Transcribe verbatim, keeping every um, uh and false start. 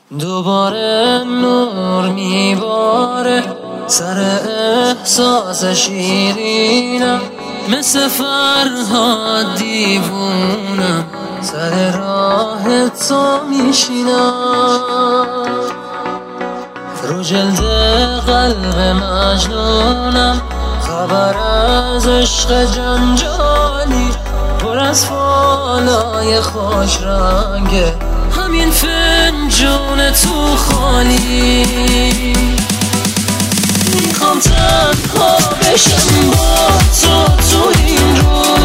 دوباره نور میباره سر احساس شیرینم، مثل فرهاد دیوونم سر راه تو میشینم. رو جلد قلب مجنونم خبر از عشق جنجالی، پر از فالای خوش رنگه همین فنجون تو خالی. میخوام تنها بشم با تو تو این روز،